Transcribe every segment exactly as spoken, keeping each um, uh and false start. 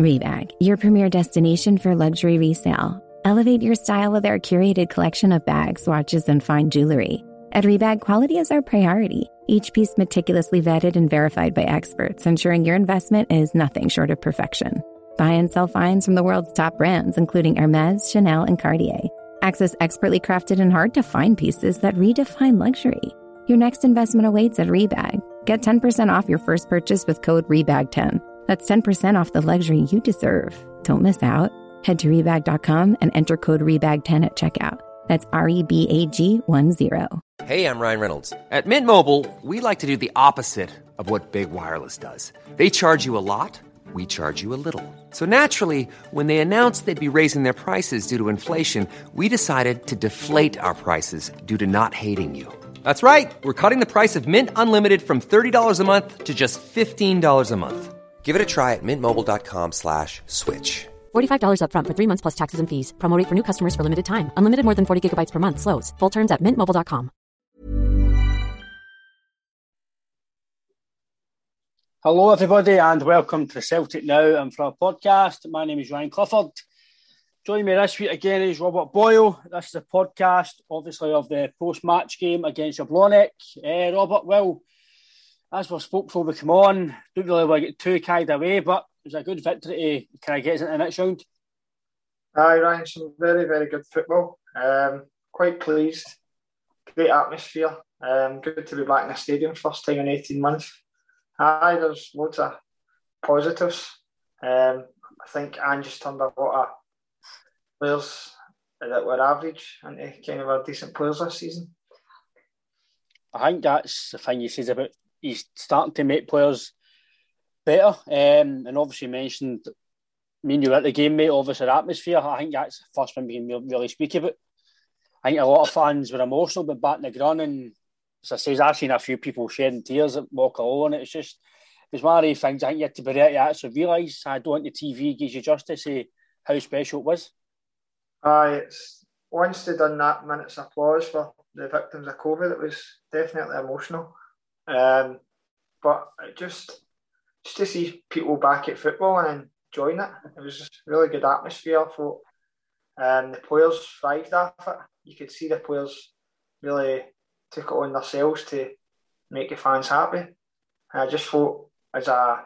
Rebag, your premier destination for luxury resale. Elevate your style with our curated collection of bags, watches, and fine jewelry. At Rebag, quality is our priority. Each piece meticulously vetted and verified by experts, ensuring your investment is nothing short of perfection. Buy and sell finds from the world's top brands, including Hermes, Chanel, and Cartier. Access expertly crafted and hard-to-find pieces that redefine luxury. Your next investment awaits at Rebag. Get ten percent off your first purchase with code rebag ten. That's ten percent off the luxury you deserve. Don't miss out. Head to rebag dot com and enter code rebag ten at checkout. That's R E B A G one zero. Hey, I'm Ryan Reynolds. At Mint Mobile, we like to do the opposite of what Big Wireless does. They charge you a lot, we charge you a little. So naturally, when they announced they'd be raising their prices due to inflation, we decided to deflate our prices due to not hating you. That's right. We're cutting the price of Mint Unlimited from thirty dollars a month to just fifteen dollars a month. Give it a try at mintmobile.com slash switch. forty-five dollars up front for three months plus taxes and fees. Promo rate for new customers for limited time. Unlimited more than forty gigabytes per month. Slows full terms at mint mobile dot com. Hello everybody and welcome to Celtic Now and for our podcast. My name is Ryan Clifford. Joining me this week again is Robert Boyle. This is a podcast obviously of the post-match game against Jablonec. Uh, Robert, well, as we spoke before we come on, don't really want to get too carried away, but it was a good victory to kind of get us into the next round. Aye, Ryan, some very, very good football. Um, quite pleased. Great atmosphere. Um, good to be back in the stadium, first time in eighteen months. Aye, there's loads of positives. Um, I think Ange just turned a lot of players that were average into kind of our decent players this season. I think that's the thing you said about he's starting to make players better. Um, and obviously you mentioned, me and you were at the game, mate, obviously the atmosphere. I think that's the first one we can really speak about. I think a lot of fans were emotional about batting the ground, and as I say, I've seen a few people shedding tears at Walk Alone. It's just, it's one of these things I think you have to be ready to actually realise. I don't think the T V gives you justice to how special it was. Aye, it's once they done that minute's applause for the victims of COVID, it was definitely emotional. Um, but it just just to see people back at football and enjoying it, it was just really good atmosphere. I thought um, the players thrived off it. You could see the players really took it on themselves to make the fans happy. And I just thought as a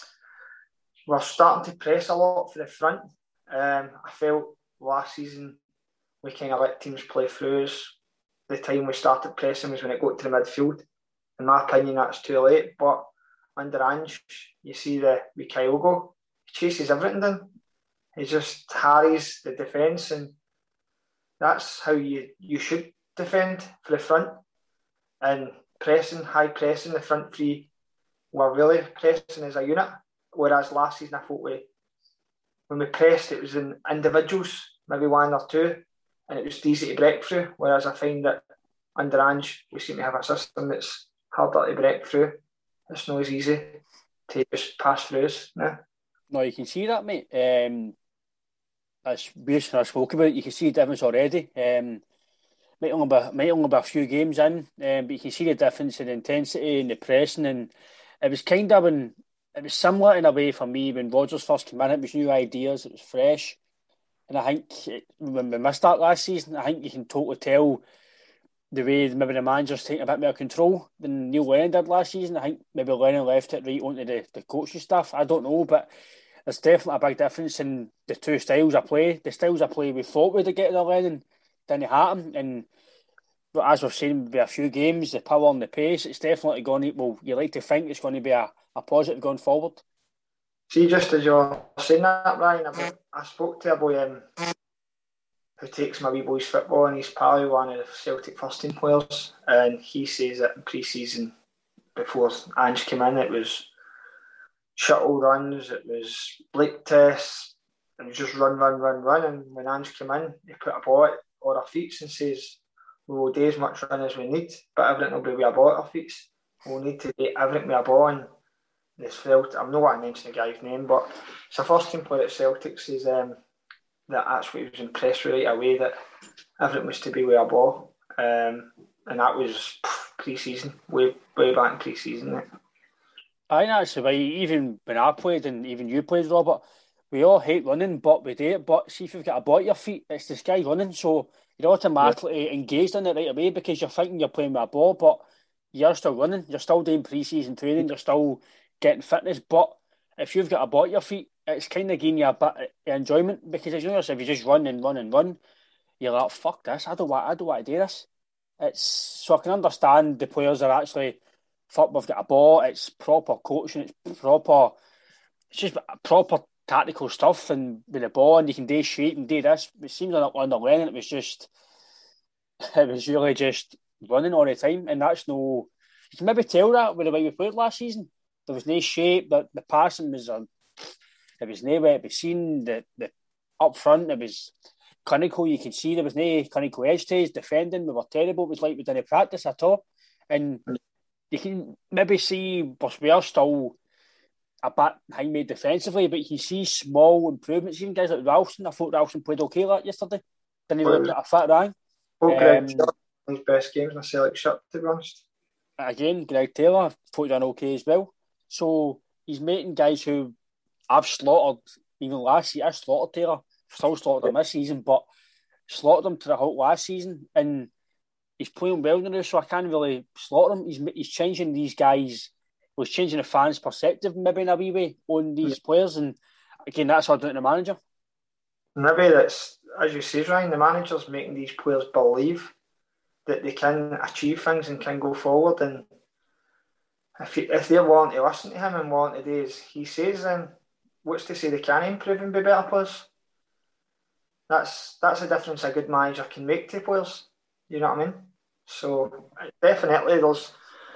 we're starting to press a lot for the front. Um, I felt last season we kind of let teams play through us. The time we started pressing was when it got to the midfield. In my opinion, that's too late. But under Ange, you see the with Kyogo, he chases everything down. He just harries the defence, and that's how you, you should defend for the front. And pressing, high pressing, the front three were really pressing as a unit. Whereas last season, I thought we, when we pressed, it was in individuals, maybe one or two, and it was easy to break through. Whereas I find that under Ange, we seem to have a system that's harder to break through. It's not as easy to just pass through us now. No, you can see that, mate. Um, as we I spoke about, you can see the difference already. Um, might only be might only be a few games in, um, but you can see the difference in intensity and the pressing. And it was kind of when it was similar in a way for me when Rodgers first came in. It was new ideas, it was fresh, and I think it, when we missed that last season, I think you can totally tell the way maybe the manager's taking a bit more control than Neil Lennon did last season. I think maybe Lennon left it right onto the, the coaching staff. I don't know, but there's definitely a big difference in the two styles of play. The styles of play we thought we'd get to Lennon didn't happen. And but as we've seen with a few games, the power and the pace, it's definitely going to, well, you like to think it's going to be a, a positive going forward. See, just as you're saying that, Ryan, I, I spoke to a boy um, who takes my wee boy's football, and he's probably one of the Celtic first team players, and he says that in pre-season, before Ange came in, it was shuttle runs, it was blake tests, and it was just run, run, run, run, and when Ange came in, he put a ball at our feet and says, we will do as much run as we need, but everything will be with a ball at our feet. We'll need to do everything with a ball, and this felt, I'm not going to mention the guy's name, but it's a first team player at Celtic, says um, that that's what he was impressed with right away, that everything was to be with a ball, um, and that was pre-season, way, way back in pre-season. I think that's the way, even when I played and even you played, Robert, we all hate running, but we do it. But see if you've got a ball at your feet, it's this guy running, so you're automatically yeah. engaged in it right away because you're thinking you're playing with a ball, but you're still running, you're still doing pre-season training, you're still getting fitness. But if you've got a ball at your feet, it's kind of giving you a bit of enjoyment because as you know yourself, if you just run and run and run, you're like, fuck this, I don't want, I don't want to do this. It's so I can understand the players are actually, fuck, we've got a ball, it's proper coaching, it's proper, it's just proper tactical stuff and with the ball and you can do shape and do this. It seems like on the Lennon it was just, it was really just running all the time and that's no, you can maybe tell that with the way we played last season. There was no shape, the, the passing was, uh, it was nowhere to be seen, the, the up front, it was clinical, you could see there was no clinical edge to it, defending, we were terrible, it was like we didn't practice at all. And you can maybe see, we are still a bit behind me defensively, but you can see small improvements, even guys like Ralston. I thought Ralston played okay like yesterday. Didn't he look at a fit Ryan? Oh, Greg um, his best games in a Celtic shirt, to be honest. Again, Greg Taylor, thought he done okay as well. So he's making guys who I've slaughtered, even last year, I slaughtered Taylor, still slaughtered him this season, but slaughtered him to the halt last season, and he's playing well now, so I can't really slaughter him. He's, he's changing these guys, was changing the fans' perspective maybe in a wee way on these players, and again, that's all down to the manager. Maybe that's, as you say, Ryan, the manager's making these players believe that they can achieve things and can go forward, and if, you, if they're wanting to listen to him and wanting to do as he says, then what's to say they can improve and be better players? That's that's a difference a good manager can make to players. You know what I mean? So definitely there's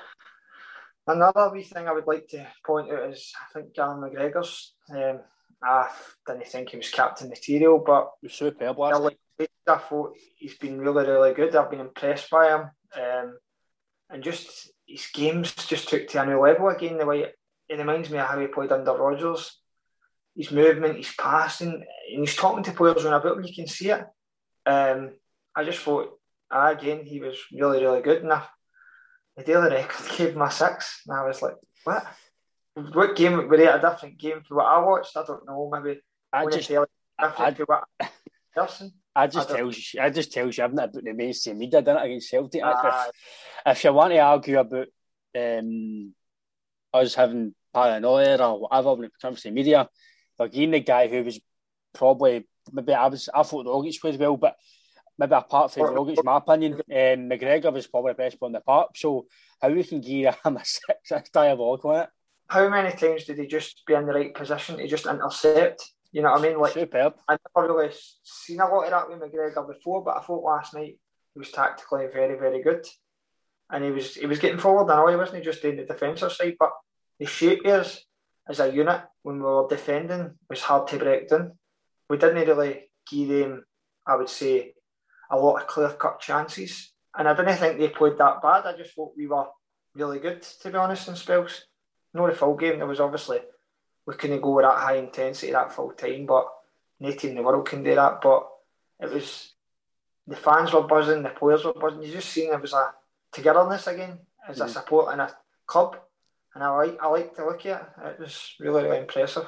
another wee thing I would like to point out is I think Gavin McGregor's um, I didn't think he was captain material, but he was superb last night. I thought he's been really, really good. I've been impressed by him. Um, and just his games just took to a new level again. The way it, it reminds me of how he played under Rodgers. His movement, his passing, and he's talking to players when about him, you can see it. Um, I just thought, ah, again, he was really, really good. And I, the Daily Record gave him a six. And I was like, what? What game? Were they at a different game for what I watched? I don't know. Maybe I just, different I, to what person. I just tells you, I just tells you, I've not about the mainstream media done it against Celtic. Uh, if, if you want to argue about um, us having paranoia or whatever when it comes to media, again, the guy who was probably maybe I was I thought Rogic played well, but maybe apart from Rogic, my opinion, um, McGregor was probably the best player in the park. So how we can give him a six, that's diabolical, isn't it? How many times did he just be in the right position to just intercept? You know what I mean? Like, superb. I never really seen a lot of that with McGregor before, but I thought last night he was tactically very, very good, and he was he was getting forward. I know he wasn't just doing the defensive side, but the shape is as a unit when we were defending was hard to break down. We didn't really give them, I would say, a lot of clear-cut chances, and I didn't think they played that bad. I just thought we were really good, to be honest, in spells. Not the full game. There was obviously we couldn't go with that high intensity that full time, but no team in the world can do that. But it was the fans were buzzing, the players were buzzing. You just seen there was a togetherness again as mm. a support in a club, and I like I like to look at it. It was really, really impressive.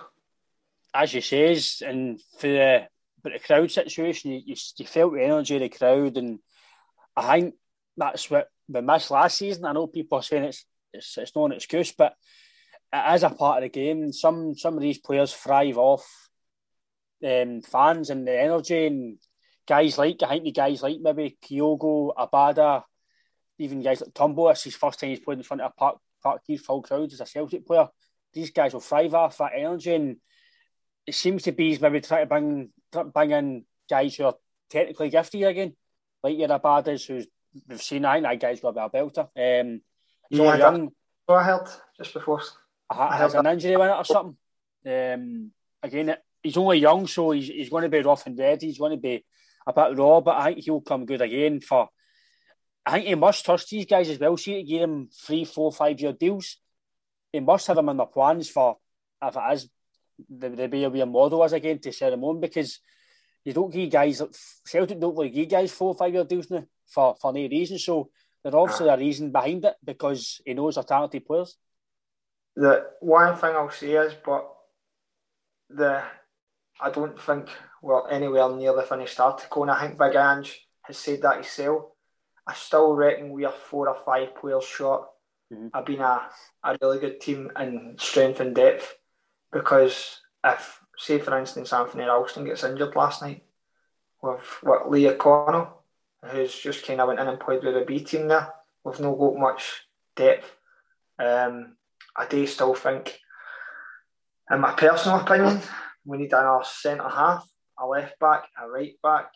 As you says, and for the but the crowd situation, you, you you felt the energy of the crowd, and I think that's what we missed last season. I know people are saying it's it's, it's not an excuse, but it is a part of the game. Some some of these players thrive off um, fans and the energy, and guys like, I think the guys like maybe Kyogo, Abada, even guys like Turnbull, it's his first time he's played in front of a Park, Park Keith full crowd as a Celtic player. These guys will thrive off that energy, and it seems to be he's maybe trying to bring, bring in guys who are technically gifted again, like your Abadas, who's we've seen, I think that guy's got to be a belter. Um, he's yeah, young. So I heard just before. I has an injury in it or something. Um, again, he's only young, so he's he's going to be rough and ready. He's going to be a bit raw, but I think he'll come good again. For I think he must trust these guys as well. See, to give them three, four, five year deals, he must have them in their plans for if it is the the be a wee model as again to sell them on, because you don't give guys Celtic don't really give guys four, five year deals now for for no reason. So there's obviously a reason behind it because he knows they're talented players. The one thing I'll say is, but the I don't think we're anywhere near the finished article, and I think Big Ange has said that himself. I still reckon we are four or five players short mm-hmm. of being a, a really good team in strength and depth, because if, say for instance, Anthony Ralston gets injured last night, with what Lee O'Connell, who's just kind of went in and played with the B team there, we've not got much depth. Um, I do still think, in my personal opinion, we need another centre half, a left back, a right back,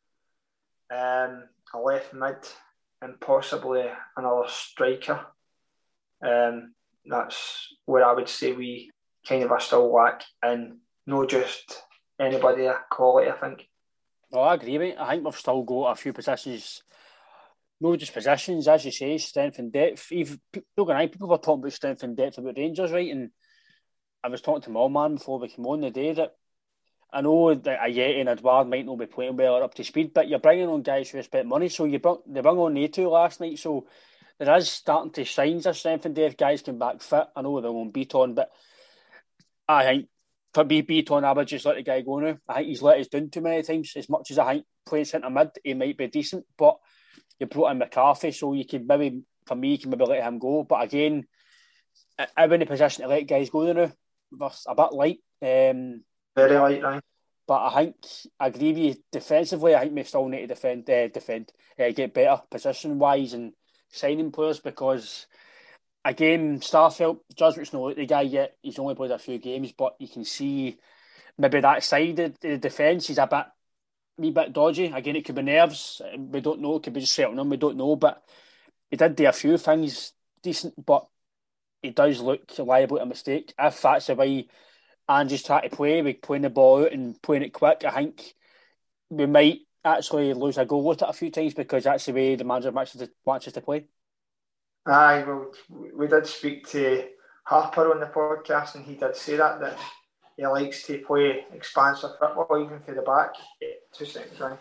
um, a left mid, and possibly another striker. Um, that's where I would say we kind of are still lack, and not just anybody of quality, I think. No, I agree, mate. I think we've still got a few positions, not just positions, as you say, strength and depth. Even people, people were talking about strength and depth about Rangers, right? And I was talking to my old man before we came on the day that I know that Ajeti and Edouard might not be playing well or up to speed, but you're bringing on guys who spent money. So you brought, they brought on Nato last night, so there is starting to signs of strength and depth. Guys come back fit. I know they're on Beaton, but I think for me, Beaton, I would just let the guy go now. I think he's let us down too many times. As much as I think playing centre mid, he might be decent, but you brought in McCarthy, so you could maybe, for me, you can maybe let him go. But again, I'm in a position to let guys go now. That's a bit light. Um, Very light, right? But I think, I agree with you, defensively, I think we still need to defend, uh, defend, uh, get better position-wise and signing players, because again, Starfelt, Judgment's not the guy yet. He's only played a few games, but you can see maybe that side of the defence is a bit, a wee bit dodgy. Again, it could be nerves. We don't know. It could be just settling on. We don't know. But he did do a few things decent, but he does look liable to a mistake. If that's the way Ange's trying to play, with playing the ball out and playing it quick, I think we might actually lose a goal with it a few times, because that's the way the manager wants us to, wants us to play. Aye, well, we did speak to Harper on the podcast, and he did say that, that he likes to play expansive football, even for the back. Two seconds, right?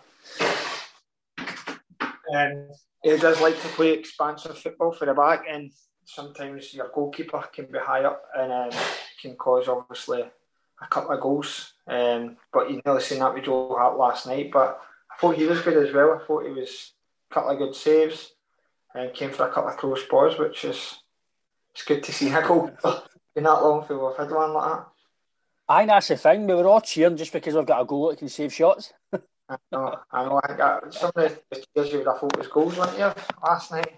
Um, he does like to play expansive football for the back, and sometimes your goalkeeper can be high up and um, can cause, obviously, a couple of goals. Um, but you nearly seen that with Joe Hart last night. But I thought he was good as well. I thought he was a couple of good saves and came for a couple of close balls, which is it's good to see a goal in that long for we've had one like that. I think that's the thing. We were all cheering just because we've got a goal that can save shots. I know, I know. I think that, some of the cheers you would have thought was goals, weren't you, last night?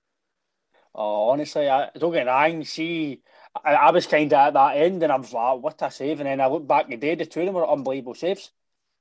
Oh, honestly, I don't get wrong. See, I, I was kind of at that end, and I was like, what a save. And then I look back the day, the two of them were unbelievable saves.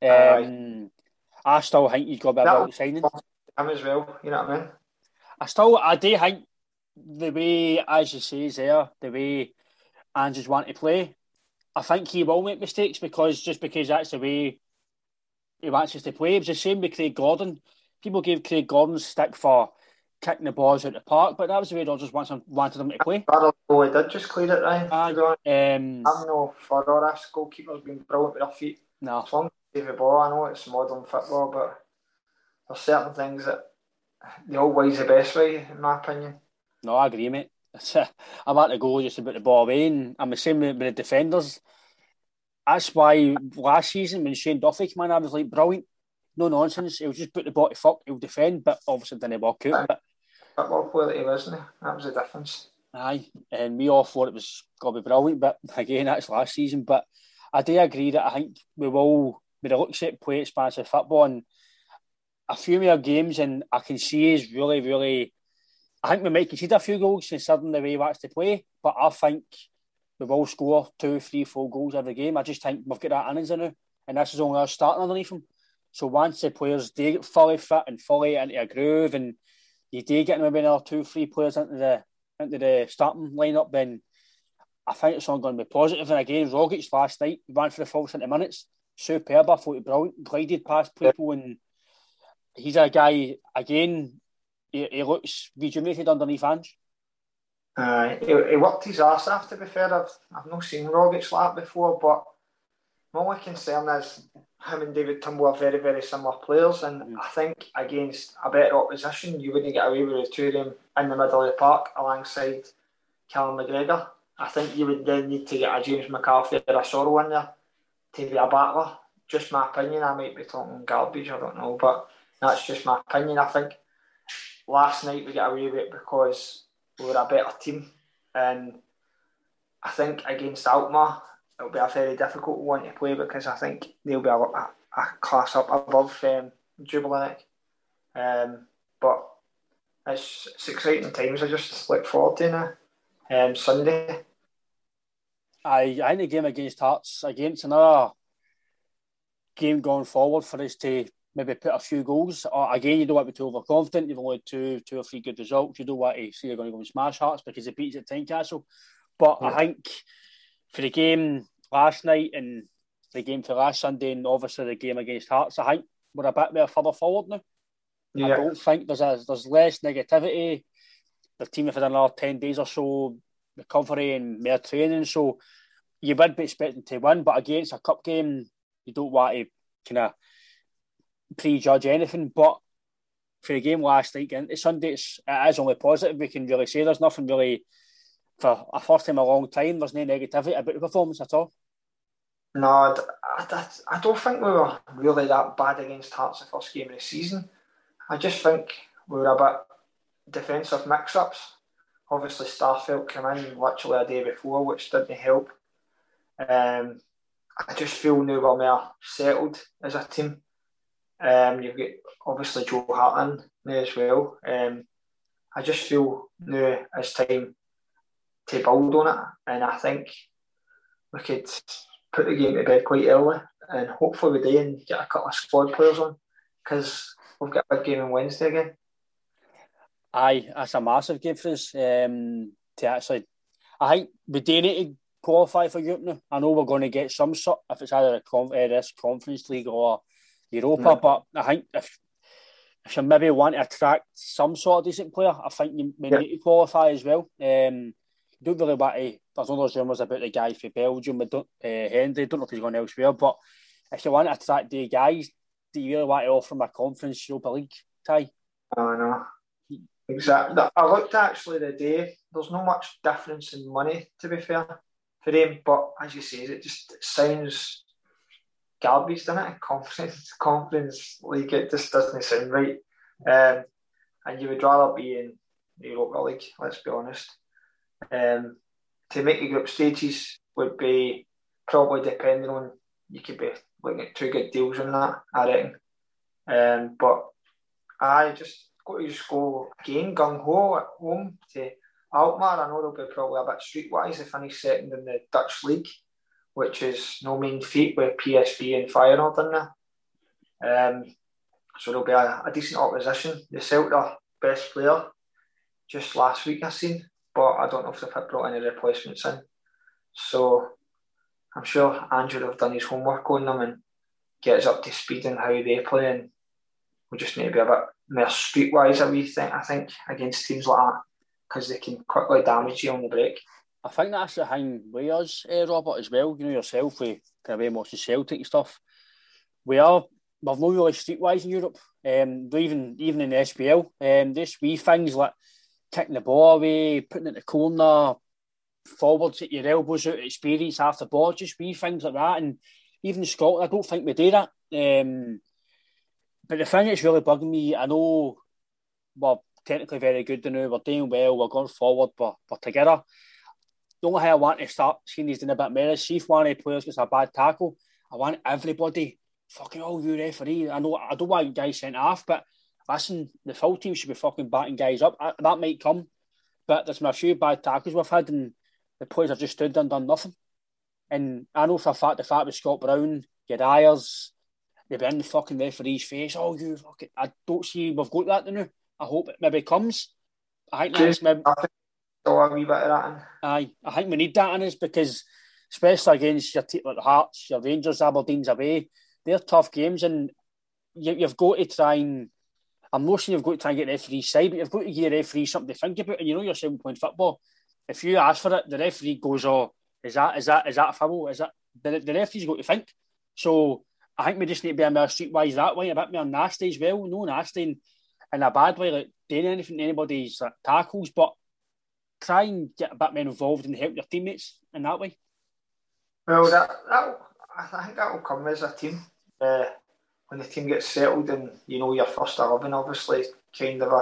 Um, I still think he's got a bit of signing. Him as well, you know what I mean? I still, I do think the way, as you say, there, the way Andrews want to play, I think he will make mistakes, because just because that's the way he wants us to play. It was the same with Craig Gordon. People gave Craig Gordon stick for kicking the balls out the park, but that was the way Rodgers wanted, wanted him to play. Oh, he did just clear it, Ryan. Uh, um, I'm no for this goalkeeper's been brilliant with their feet. No. As long as they save the ball, I know it's modern football, but there's certain things that they always the best way, in my opinion. No, I agree, mate. I'm at the goal just about the ball away, and I'm the same with the defenders. That's why last season when Shane Duffy came in, I was like, brilliant. No nonsense. He'll just put the ball to fuck, he'll defend, but obviously didn't walk out. But football player that he was, isn't he? That was the difference. Aye, and we all thought it was going to be brilliant, but again, that's last season. But I do agree that I think we will, with the looks at play expansive football, and a few more games, and I can see is really, really. I think we might concede a few goals considering the way he wants to play, but I think we will score two, three, four goals every game. I just think we've got that innings in now, and this is only us starting underneath him. So once the players do get fully fit and fully into a groove, and you do get maybe another two, three players into the into the starting lineup, then I think it's all going to be positive. And again, Rogic last night ran for the full seventy minutes, superb. I thought he brilliant, glided past people, and he's a guy again. He, he looks rejuvenated underneath Ange. Uh, he, he worked his arse off, to be fair. I've, I've not seen Rogic like that before, but my only concern is him and David Turnbull are very, very similar players, and mm. I think against a better opposition, you wouldn't get away with the two of them in the middle of the park alongside Callum McGregor. I think you would then need to get a James McCarthy or a Sorrell in there to be a battler. Just my opinion. I might be talking garbage, I don't know, but that's just my opinion. I think last night we got away with it because we were a better team, and I think against Alkmaar it'll be a very difficult one to play because I think they'll be a, a, a class up above um, Dubrovnik. Um, but it's, it's exciting times. I just look forward to now. Um, Sunday. I, I think the game against Hearts, against another game going forward for us to maybe put a few goals. Or again, you don't want to be too overconfident. You've only had two, two or three good results. You don't want to say you're going to go and smash Hearts because it beats at Tynecastle. But yeah. I think for the game last night and the game for last Sunday and obviously the game against Hearts, I think we're a bit more further forward now. Yeah. I don't think there's a, there's less negativity. The team have had another ten days or so recovery and more training, so you would be expecting to win. But against a cup game, you don't want to kind of prejudge anything. But for the game last night into Sunday, it's, it is only positive. We can really say there's nothing really, for a first time in a long time, there's no negativity about the performance at all. No, I, I, I don't think we were really that bad against Hearts the first game of the season. I just think we were a bit defensive mix-ups. Obviously, Starfelt came in literally a day before, which didn't help. Um, I just feel now we're more settled as a team. Um, you've got obviously Joe Hart in there as well. Um, I just feel now it's time to build on it, and I think we could put the game to bed quite early, and hopefully we do and get a couple of squad players on, because we've got a big game on Wednesday again. Aye, that's a massive game for us. Um, to actually, I think we do need to qualify for Europe now. I know we're going to get some sort, if it's either a conf- uh, this Conference League or Europa, mm. but I think if if you maybe want to attract some sort of decent player, I think you may yeah. need to qualify as well. Um, you don't really want to. There's all those rumours about the guy for Belgium, but don't, uh, Henry. Don't know if he's going elsewhere, but if you want to attract the guys, do you really want to offer him a Conference Europa League tie? Oh no. Exactly. I looked actually the day. There's not much difference in money, to be fair, for him. But as you say, it just it sounds garbage, doesn't it? Conference, conference league. It just doesn't sound right. Um, and you would rather be in the Europa League. Let's be honest. Um, to make the group stages would be probably depending on. You could be looking at two good deals on that, I reckon. Um, but I just. Got to just go again gung ho at home to Alkmaar. I know they'll be probably a bit streetwise. They finished second in the Dutch league, which is no mean feat with P S V and Feyenoord in there. Um, so there'll be a, a decent opposition. They sold their best player just last week, I seen, but I don't know if they've brought any replacements in. So I'm sure Andrew have done his homework on them and get us up to speed on how they play, and we just need to be a bit more streetwise, a wee thing, I think, against teams like that, because they can quickly damage you on the break. I think that's the thing with us, eh, Robert, as well. You know yourself, with kind of watching Celtic and stuff. We are, we've not really streetwise in Europe. Um, even even in the S P L, um, this wee things like kicking the ball away, putting it in the corner, forwards at your elbows out of experience after the ball, just wee things like that. And even in Scotland, I don't think we do that. Um, But the thing that's really bugging me, I know we're technically very good now, we're doing well, we're going forward, but we're together. The only thing I want to start seeing these doing a bit more is, see if one of the players gets a bad tackle, I want everybody, fucking all you referee, I know I don't want guys sent off, but listen, the full team should be fucking batting guys up. That might come, but there's been a few bad tackles we've had and the players have just stood there and done nothing. And I know for a fact, the fact with Scott Brown, your Ayers, they've been in the fucking referee's face. Oh, you fucking... I don't see we've got that now. I hope it maybe comes. I think that's maybe... I think still a wee bit of that in. Aye, I think we need that in us, because especially against your team like the Hearts, your Rangers, Aberdeen's away, they're tough games, and you, you've got to try and... I'm not saying you've got to try and get the referee's side, but you've got to give the referee something to think about. And you know yourself playing football, if you ask for it, the referee goes, oh, is that is that is that a foul? Is that... The, the referee's got to think. So I think we just need to be a more streetwise that way, a bit more nasty as well. No nasty in, in a bad way, like doing anything to anybody's like, tackles, but try and get a bit more involved and help your teammates in that way. Well, that, that I think that will come as a team. Uh, when the team gets settled and you know your first eleven, obviously, kind of a.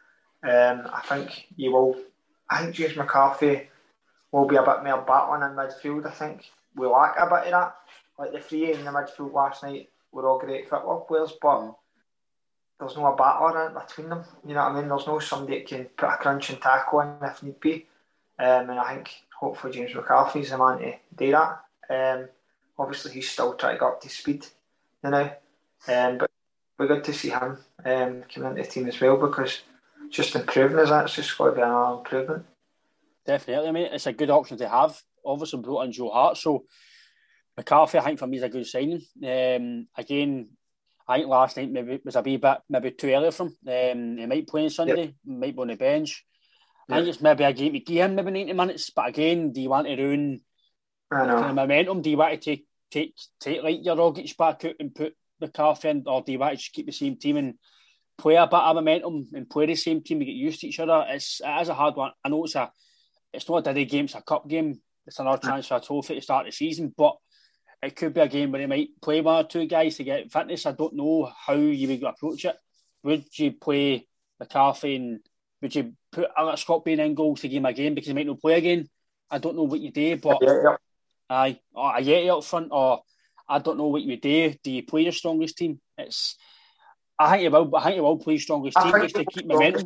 Um, I think you will. I think James McCarthy will be a bit more battling in midfield. I think we lack a bit of that. Like the three in the midfield last night were all great football players, but mm. there's no a battler in between them. You know what I mean? There's no somebody that can put a crunching tackle in if need be. Um, and I think hopefully James McCarthy's the man to do that. Um, obviously he's still trying to get up to speed, you know. Um, but we're good to see him um, come into the team as well, because just improving is that. It's just got to be another improvement. Definitely, mate. It's a good option to have. Obviously brought in Joe Hart, so McCarthy, I think for me is a good signing. Um, again, I think last night maybe was a wee bit maybe too early for him. Um, he might play on Sunday, yep. might be on the bench. Yep. I think it's maybe a game to give him maybe ninety minutes. But again, do you want to ruin I know. kind of momentum? Do you want to take take take like your Rogic back out and put McCarthy in, or do you want to just keep the same team and play a bit of momentum and play the same team to get used to each other? It's it is a hard one. I know it's a it's not a day game, it's a cup game. It's another chance for a trophy to start the season, but it could be a game where they might play one or two guys to get fitness. I don't know how you would approach it. Would you play McCarthy and would you put Alex Scott Bain in goals to give him a game because he might not play again? I don't know what you do, but yeah, yeah. aye, or a Yeti up front, or I don't know what you do. Do you play your strongest team? It's I think you will. I think you will play your strongest I team just to keep momentum.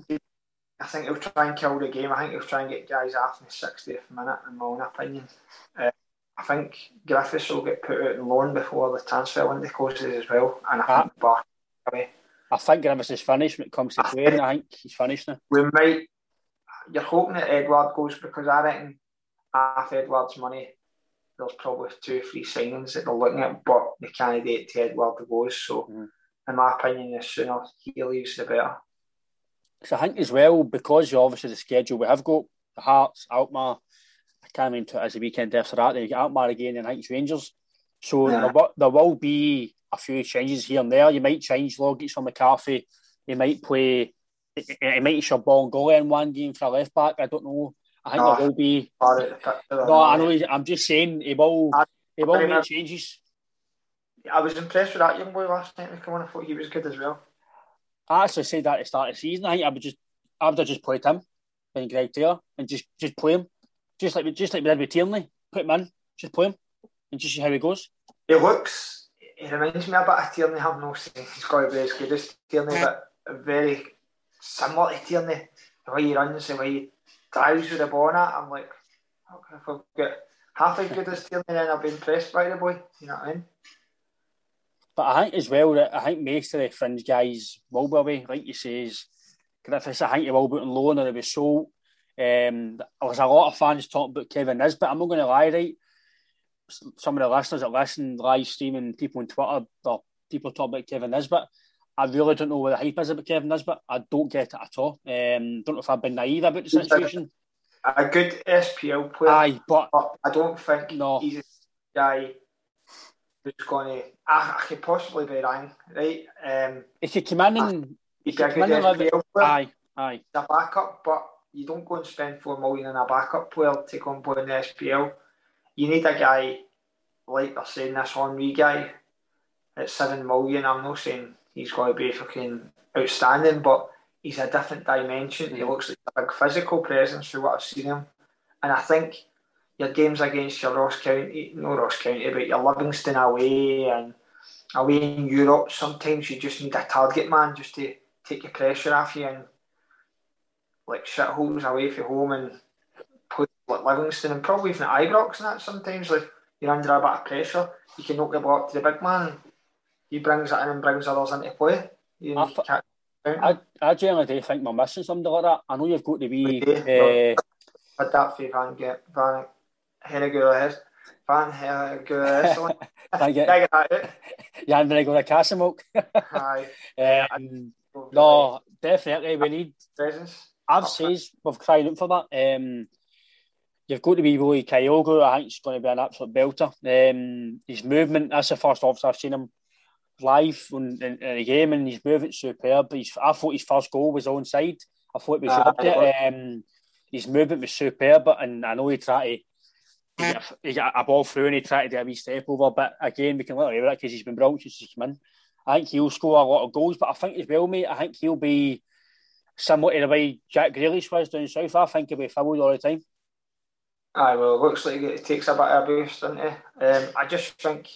I think he'll try and kill the game. I think he'll try and get guys off in the sixtieth minute, in my own opinion. Uh, I think Griffiths will get put out on loan before the transfer window closes as well, and I think Bar away. I think Griffiths is finished when it comes to I playing. Think I think he's finished now. We might. You're hoping that Edward goes, because I reckon half Edward's money, there's probably two, three signings that they're looking at, but they can't do it to Edward goes. So, mm. in my opinion, the sooner he leaves, the better. So I think as well, because you obviously the schedule we have got the Hearts, Alkmaar. I can't mean to it as the weekend after that. Then you get Alkmaar again and I think it's Rangers. So yeah. there, there will be a few changes here and there. You might change Rogic for McCarthy. You might play. He might show Bongola in one game for a left back. I don't know. I think oh, there will be. No, I know. I'm just saying he will. He will make changes. I was impressed with that young boy last night. I thought he was good as well. I actually said that at the start of the season. I think I would just, I would have just played him and Greg Taylor and just, just play him, just like just like we did with Tierney. Put him in, just play him, and just see how he goes. He looks. He reminds me a bit of Tierney. I'm not saying he's got to be as good as Tierney, but very similar to Tierney. The way he runs, the way he drives with the ball on it. I'm like, okay, if I've got half as good as Tierney, then I'll be impressed by the boy. You know what I mean? But I think as well that I think most of the fringe guys will be away, like you say, Griffiths, I think he will be on loan or he'll be sold. Um, there was a lot of fans talking about Kevin Nisbet. I'm not going to lie, right? Some of the listeners that listen, live streaming, people on Twitter, or people talk about Kevin Nisbet. I really don't know what the hype is about Kevin Nisbet. I don't get it at all. Um, don't know if I've been naive about the situation. A good S P L player, Aye, but, but I don't think no. he's a guy who's going to. I, I could possibly be wrong, right? Um, he could come in and he could come in and live it. Aye, aye. A backup, but you don't go and spend four million on a backup player to go and play in the S P L. You need a guy like they're saying this Henry guy at seven million. I'm not saying he's going to be fucking outstanding, but he's a different dimension. Mm. He looks like a big physical presence through what I've seen him, and I think your games against your Ross County, no Ross County, but your Livingston away and away in Europe, sometimes you just need a target man just to take the pressure off you and like shitholes away from home and play like Livingston and probably even at Ibrox and that. Sometimes like you're under a bit of pressure, you can knock the ball up to the big man. He brings it in and brings others into play. You I, can't I, I generally do think we're missing something like that. I know you've got to be. Uh, had that for Van Get Van Hennegoor Van Hennegoor. I get that out. Yeah, I'm going to go to Castlemilk. Aye. um, no, definitely we need presence. I've said we've cried out for that. Um, you've got to be Willie Kyogo. I think he's going to be an absolute belter. Um, his movement, that's the first officer I've seen him live in, in, in a game, and his movement's superb. He's, I thought his first goal was onside. I thought it was uh, up there. Um, his movement was superb, and I know he tried to he got, he got a ball through and he tried to do a wee step over. But again, we can let him over that because he's been brilliant since he's come in. I think he'll score a lot of goals, but I think as well, mate, I think he'll be similar to the way Jack Grealish was down south. I think he'll be fouled all the time. Aye, well, it looks like it takes a bit of a boost, doesn't it? Um, I just think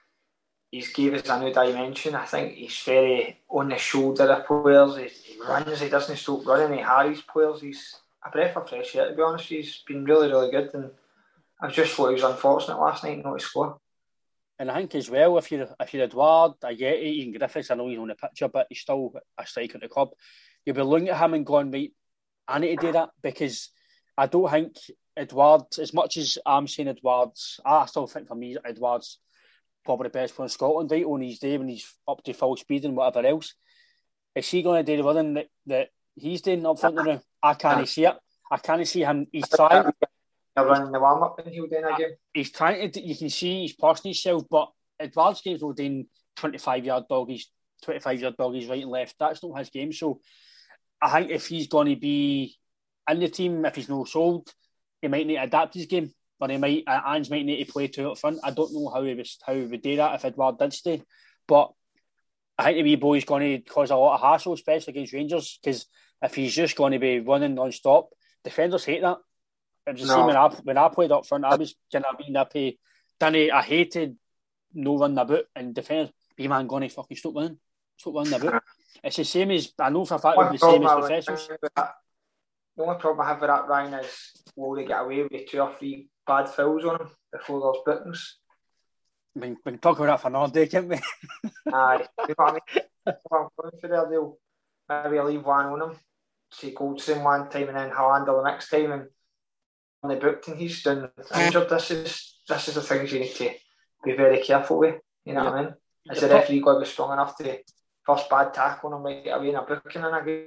he's gave us a new dimension. I think he's very on the shoulder of players. He, he runs, he doesn't stop running, he harries players. He's a breath of fresh air, to be honest. He's been really, really good. And I just thought he was unfortunate last night not to score. And I think as well, if you're if you're Edouard, Ajeti, Ian Griffiths, I know he's on the picture, but he's still a striker at the club. You'll be looking at him and going, right, I need to do that, because I don't think Edouard, as much as I'm saying Edouard's, I still think for me Edouard's probably the best player in Scotland, right, on his day when he's up to full speed and whatever else. Is he going to do the running that, that he's doing up front now? I can't see it. I can't see him. He's trying. They're running the warm up and he'll do a game. He's trying to. You can see he's pushing himself, but Edouard's games will doing twenty-five yard doggies, twenty-five yard doggies right and left. That's not his game. So I think if he's going to be in the team, if he's not sold, he might need to adapt his game, or he might. Uh, Ange might need to play two up front. I don't know how he was how he would do that if Edouard did stay, but I think the wee boy's going to cause a lot of hassle, especially against Rangers, because if he's just going to be running non-stop, defenders hate that. It was the no. same when I, when I played up front. I was kind of being up a, Danny, I hated no running about, and defenders, be man, going to fucking stop running. Stop running about. It's the same as, I know for a fact it's the same as professionals. The only problem I have with that, Ryan, is will they get away with two or three bad fouls on him before there's bookings? We can, we can talk about that for another day, can't we? Aye, you know what I mean? Well, I'm going for there, they'll maybe leave one on him, say Goldson one time and then Hollander the next time, and on the booked and he's done injured. This is this is the things you need to be very careful with. You know yeah. what I mean? Is the referee got to be strong enough to first bad tackle on him right away in a booking and a game?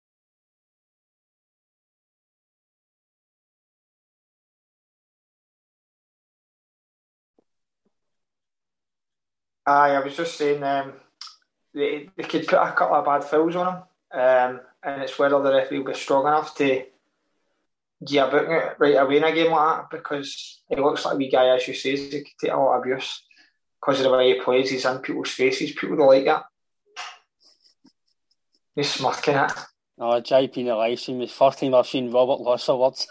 Aye, I was just saying um, they, they could put a couple of bad fouls on him, um, and it's whether the referee will be strong enough to give a booking right away in a game like that, because he looks like a wee guy, as you say, he could take a lot of abuse because of the way he plays. He's in people's faces. People don't like that. He's smirking it. Oh, J P in the live stream, the first time I've seen Robert lost the words.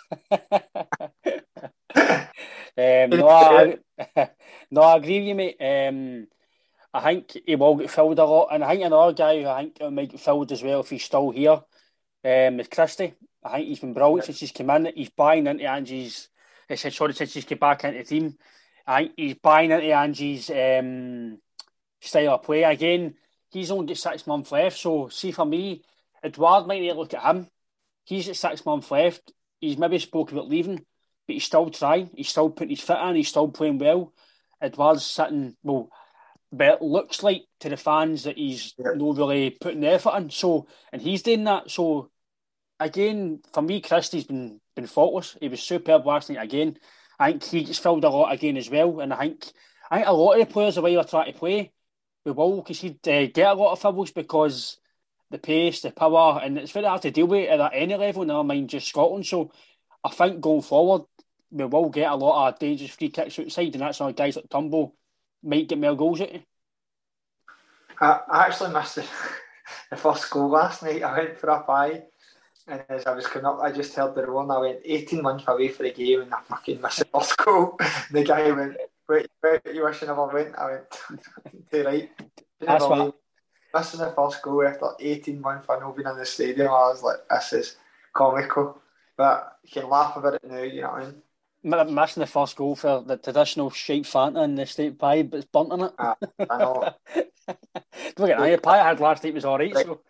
um, no, I, no, I agree with you, mate. Um, I think he will get filled a lot, and I think another guy who I think might get filled as well if he's still here um, is Christie. I think he's been brilliant since he's come in. He's buying into Angie's. I said sorry since he's come back into the team. I think he's buying into Angie's um, style of play again. He's only got six months left, so see for me, Edouard might need to look at him. He's got six months left. He's maybe spoken about leaving, but he's still trying. He's still putting his foot in. He's still playing well. Edouard's sitting well. But it looks like to the fans that he's yeah. not really putting the effort in. So, and he's doing that. So, again, for me, Christie's been been faultless. He was superb last night again. I think he gets filled a lot again as well. And I think I think a lot of the players, the way they're trying to play, we will concede, uh, get a lot of fouls because the pace, the power, and it's very hard to deal with at any level, never mind just Scotland. So, I think going forward, we will get a lot of dangerous free kicks outside, and that's why guys like Turnbull might get more goals at you. I, I actually missed the, the first goal last night. I went for a pie, and as I was coming up, I just heard the roar, and I went eighteen months away for the game, and I fucking missed the first goal. The guy went, wait, wait, you wish you never went? I went, too right. That's what... Missing the first goal after eighteen months for not being in the stadium, I was like, this is comical. But you can laugh about it now, you know what I mean? Missing the first goal for the traditional shaped Fanta in the state pie, but it's burnt on it. Uh, I know. Look at that, the pie I had last night was alright. Right. So.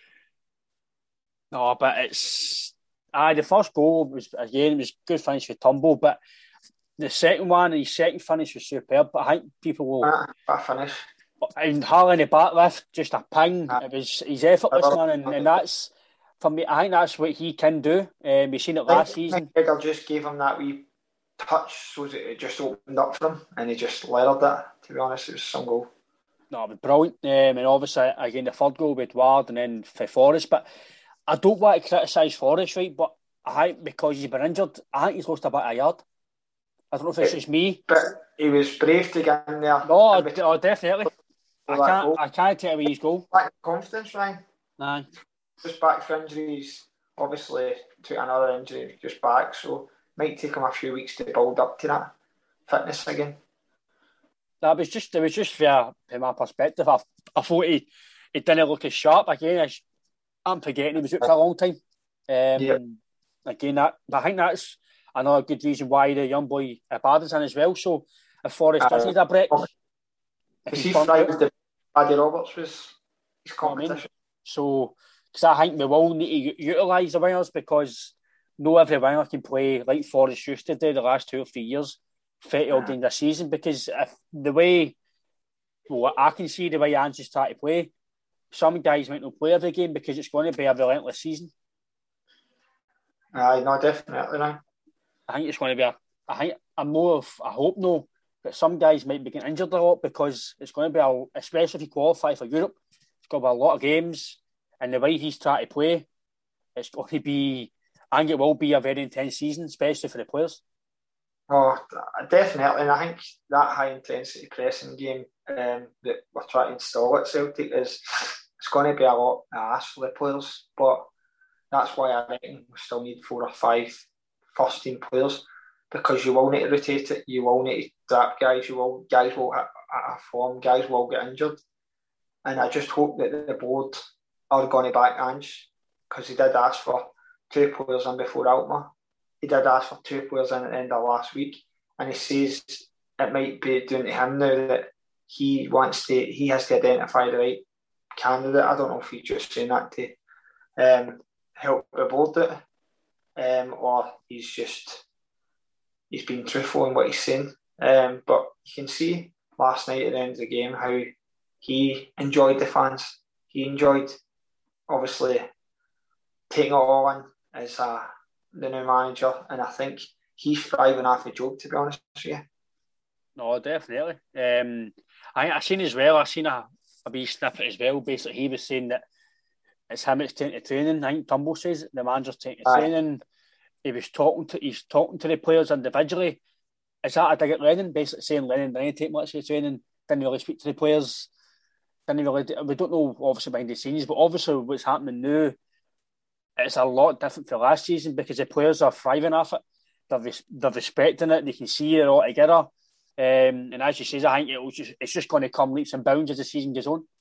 No, but it's aye, the first goal was again it was good finish for Turnbull, but the second one and his second finish was superb. But I think people will uh, that finish. And Harley in the back lift, just a ping. Uh, it was he's effortless, man, and, and that's for me. I think that's what he can do. Um, we've seen it last season. McGregor just gave him that wee touch so that it just opened up for him and he just leathered it. To be honest, it was some goal. No, it was brilliant. Um, and obviously, again, the third goal with Edouard and then for Forrest. But I don't want to criticise Forrest, right? But I think because he's been injured, I think he's lost about a yard. I don't know if it's just me. But he was brave to get in there. No, oh, oh, definitely. I can't, goal. I can't take away his goal. Back confidence, Ryan. Nah. Just back for injuries. Obviously, took another injury just back, so might take him a few weeks to build up to that fitness again. That was just, it was just from my perspective. I, I thought he, he didn't look as sharp again. I, I'm forgetting he was out for a long time. Um, yeah. Again, that, but I think that's another good reason why the young boy Abada's in as well. So if Forrest uh, does need a break, if he thrived, the Paddy Roberts was his competition. I mean? So, because I think we will need to utilise the wingers, because no every winger can play like Forrest used to do the last two or three years, thirty odd games a season. Because if the way, well, I can see the way Ange's starting to play, some guys might not play every game because it's going to be a relentless season. Aye, uh, no, definitely. No. I think it's going to be a. I think I'm more of. I hope no, but some guys might be getting injured a lot, because it's going to be a, especially if you qualify for Europe, it's going to be a lot of games, and the way he's trying to play, it's going to be. I think it will be a very intense season, especially for the players. Oh, definitely, and I think that high intensity pressing game um, that we're trying to install at Celtic is it's going to be a lot to ask for the players, but. That's why I reckon we still need four or five first team players, because you will need to rotate it, you will need to drop guys, you will guys will at a form, guys will get injured, and I just hope that the board are going to back Ange, because he did ask for two players in before Altmar. He did ask for two players in at the end of last week, and he says it might be doing to him now that he wants to, he has to identify the right candidate. I don't know if he's just saying that to um, help the board it, um, or he's just he's been truthful in what he's saying. Um, but you can see last night at the end of the game how he enjoyed the fans. He enjoyed obviously taking it all in as uh, the new manager, and I think he's thriving off the job, to be honest with you. No, definitely. Um, I I seen as well. I seen a a wee snippet as well. Basically, he was saying that it's him that's taking to training. I think Turnbull says it, the manager's taking to training. He was talking to he's talking to the players individually. Is that a dig at Lennon? Basically saying Lennon didn't take much of the training, didn't really speak to the players, didn't really. We don't know obviously behind the scenes, but obviously what's happening now, it's a lot different from last season, because the players are thriving off it. They're res- they're respecting it. They can see it all together. Um, and as you say, I think it'll just, it's just going to come leaps and bounds as the season goes on.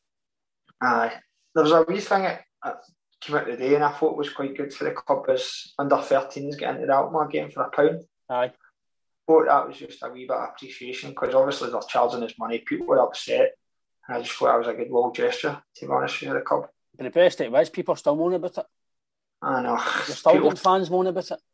Aye, there was a wee thing that came out today, and I thought was quite good for the club, was under thirteens getting into the Alkmaar game for a pound. Aye. I thought that was just a wee bit of appreciation, because obviously they're charging us money. People were upset, and I just thought that was a good little gesture, to be honest with the club. But the best it was, people are still moaning about it. I know. There's still people, fans moaning about it.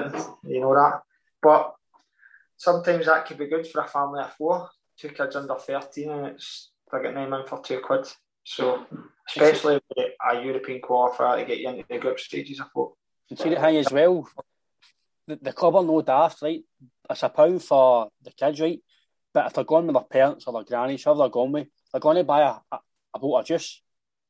You know that. But sometimes that could be good for a family of four, two kids under thirteen, and it's they're getting them in for two quid. So, especially with a European qualifier to get you into the group stages, I thought. And see the thing as well, the, the club are no daft, right? It's a pound for the kids, right? But if they're going with their parents or their grannies, whoever they're going with, they're going to buy a, a, a bottle of juice,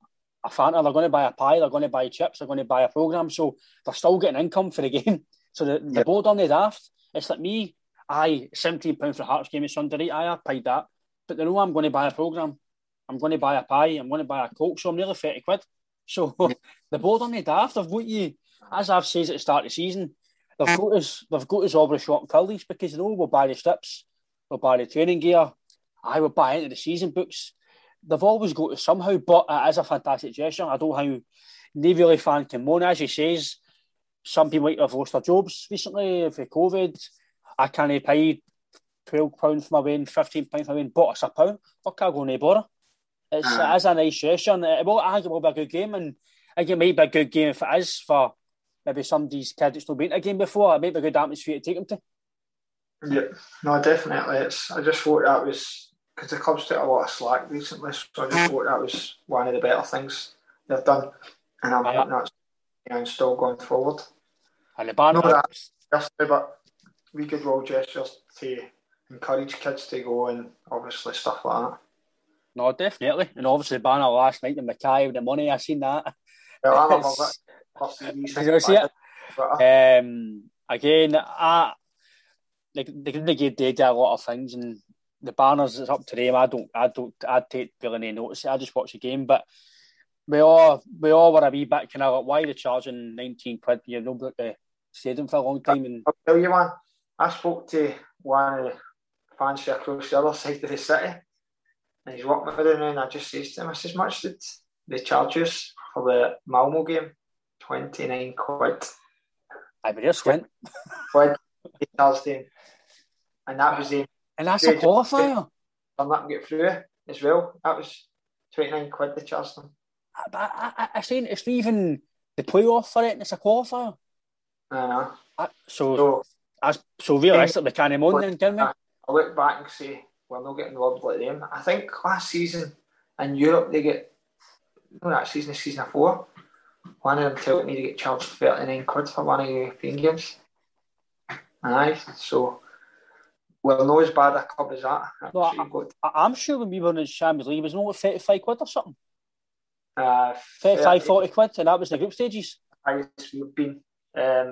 a Fanta, they're going to buy a pie, they're going to buy chips, they're going to buy a programme, so they're still getting income for the game. So the, the yep. board on the daft, it's like me, aye, seventeen pounds for Hearts game at Sunday, aye, I paid that, but they know I'm going to buy a programme, I'm going to buy a pie, I'm going to buy a Coke, so I'm nearly thirty quid. So yep. the board on the daft, they've got you, as I've said at the start of the season, they've got us, they've got us over the short and fillies, because they know we'll buy the strips, we'll buy the training gear, I will buy into the season books. They've always got to somehow, but it is a fantastic gesture. I don't know how they really fan can moan. As he says, some people might have lost their jobs recently for COVID. I can't pay twelve pounds for my win, fifteen pounds for my win, but it's a pound. Fuck, I'll go no bother. It's, uh, it is a nice gesture, and it will, I think it will be a good game, and I think it might be a good game if it is for maybe somebody's kid that's not been to a game before. It might be a good atmosphere to take them to. Yeah, no, definitely. It's. I just thought that was, because the club's took a lot of slack recently, so I just thought that was one of the better things they've done, and I'm hoping that's, you know, still going forward. And the banner, not that yesterday, but we good little gestures to encourage kids to go, and obviously stuff like that. No, definitely, and obviously the banner last night, the Mackay with the money, I seen that. Well, I love it. Did you see it? Um, again, I they they didn't give Dede a lot of things, and the banners, it's up to them. I don't, I don't, I take really any notice. I just watch the game, but we all, we all were a wee bit kind of like, why are they charging nineteen quid? You know, but the stadium for a long time. And I'll tell you, man, I spoke to one of the fans across the other side of the city, and he's walking me down, and I just says to him, I says, much did they charge us for the Malmo game? twenty-nine quid. I mean, just went. Quid, Thursday. And that was the... And that's a qualifier. I'm not get through as well. That was twenty-nine quid they charged them. But I, I, I saying it's not even the playoff for it, and it's a qualifier. I know. So, so, as, so realistically, we can't moan then, can we? I look back and say, we're not getting robbed like them. I think last season in Europe, they get, no, that season is season four. One of them told me to get charged thirty-nine quid for one of the European games. Aye, so we're not as bad a club as that. No, I, I, I'm sure when we were in the Champions League, it was only thirty-five quid or something. Uh, thirty-five, forty quid, and that was the group stages. Highest we've been um,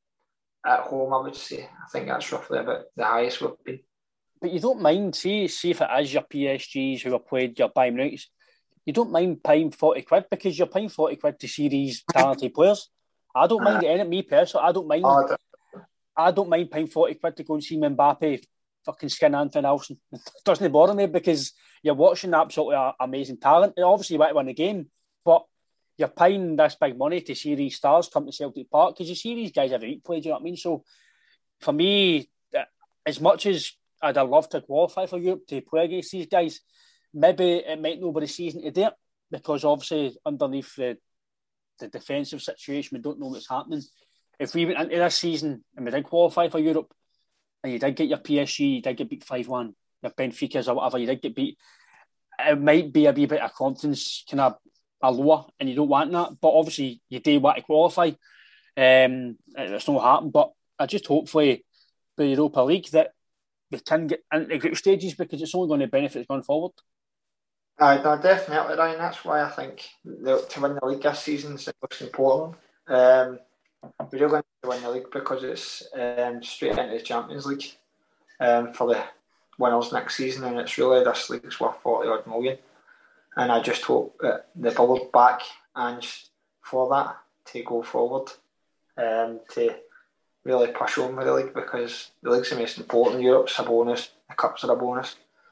at home, I would say. I think that's roughly about the highest we've been. But you don't mind, see, see if it is your P S Gs who have played your Bayern Munichs, you don't mind paying forty quid because you're paying forty quid to see these talented players. I don't mind uh, it, me personally. I don't mind. Oh, I don't mind paying forty quid to go and see Mbappe fucking skin Anthony Nelson. It doesn't bother me because you're watching absolutely amazing talent. And obviously, you want to win the game, but you're paying this big money to see these stars come to Celtic Park because you see these guys every week play. Do you know what I mean? So, for me, as much as I'd love to qualify for Europe to play against these guys, maybe it might not be the season to do it because obviously underneath the the defensive situation, we don't know what's happening. If we went into this season and we did qualify for Europe and you did get your P S G, you did get beat five one, your Benficas or whatever, you did get beat, it might be a wee bit of confidence kind of a lower and you don't want that. But obviously you do want to qualify. Um, it's not happened. But I just hopefully the Europa League that we can get into the group stages because it's only going to benefit us going forward. Aye, no, definitely, Ryan. That's why I think the, to win the league this season is the most important. Um, we're going to win the league because it's um, straight into the Champions League um, for the winners next season, and it's really this league's worth forty odd million. And I just hope that the board back and for that to go forward um, to really push on with the league because the league's the most important. Europe's a bonus, the cups are a bonus.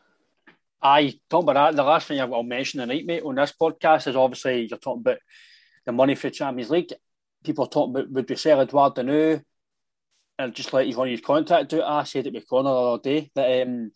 Aye, talking about that, the last thing I'll mention tonight, mate, on this podcast is obviously you're talking about the money for the Champions League. People are talking about would we sell Edouard Deneau and just let you want his contract out. I said it with Connor the other day that um,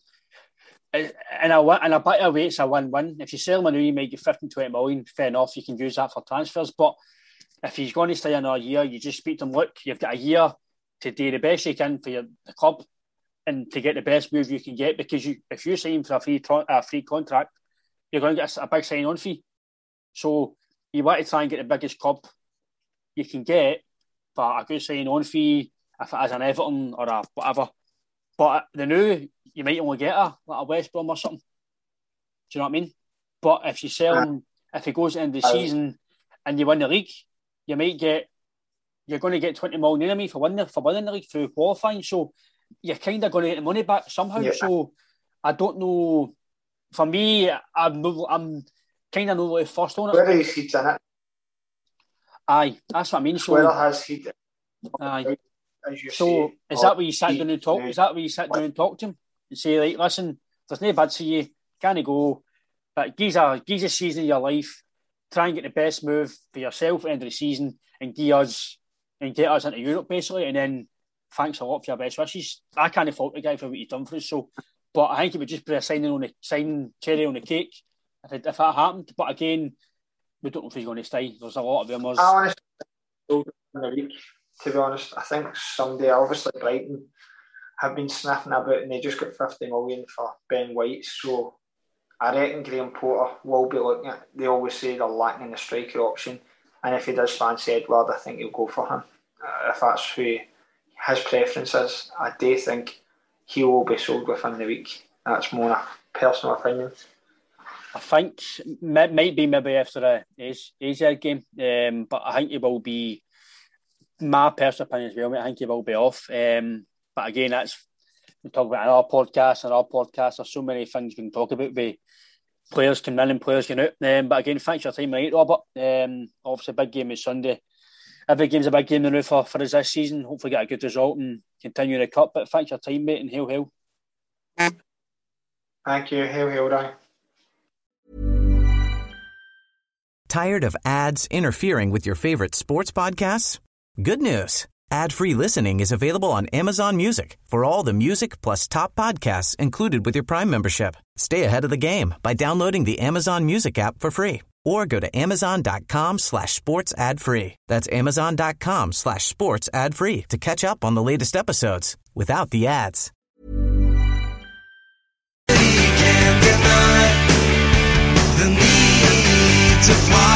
in a, in a bit of way it's a win-win. If you sell him now, you might get fifteen, twenty million, fair enough, you can use that for transfers. But if he's going to stay another year, you just speak to him, look, you've got a year to do the best you can for your, the club and to get the best move you can get because you, if you sign for a free a free contract, you're going to get a, a big sign-on fee. So you want to try and get the biggest club you can get for a good sign-on fee, if it is an Everton or a whatever. But the new, you might only get a, like a West Brom or something. Do you know what I mean? But if you sell him, if he goes into the season and you win the league, you might get, you're going to get twenty million in me for winning, for winning the league through qualifying. So you're kind of going to get the money back somehow. Yeah. So I don't know. For me, I'm no, I'm kind of not really first on it. Where is he in it? Aye, that's what I mean. So where has he? Aye. As you so say, is that where you sit down and talk? Is that where you sit down and talk to him and say, like, listen, there's no bad for you, can't go, but give a give a season of your life, try and get the best move for yourself at the end of the season, and give us and get us into Europe basically, and then thanks a lot for your best wishes. I can't fault the guy for what he's done for us. So, but I think it would just be a signing on the sign cherry on the cake if, it, if that happened. But again, we don't know if he's going to stay. There's a lot of rumours. I honestly, in the week, to be honest, I think someday, obviously Brighton have been sniffing about and they just got fifty million for Ben White. So I reckon Graham Potter will be looking at. They always say they're lacking in the striker option, and if he does fancy Edouard, I think he'll go for him. Uh, if that's who his preference is, I do think he will be sold within the week. That's more a personal opinion. I think it might be maybe after the A Z game, um, but I think he will be, my personal opinion as well, mate, I think he will be off. Um, but again, that's we talk about in our podcast and our podcast. There's so many things we can talk about with players coming in and players going out. Um, but again, thanks for your time tonight, Robert. Um, obviously, big game is Sunday. Every game's a big game now for, for us this season. Hopefully get a good result and continue the cup. But thanks for your time, mate, and hail, hail. Thank you. Hail, hail, Ryan. Tired of ads interfering with your favorite sports podcasts? Good news. Ad-free listening is available on Amazon Music for all the music plus top podcasts included with your Prime membership. Stay ahead of the game by downloading the Amazon Music app for free or go to amazon.com slash sports ad free. That's amazon.com slash sports ad free to catch up on the latest episodes without the ads. Can't deny the need to fly.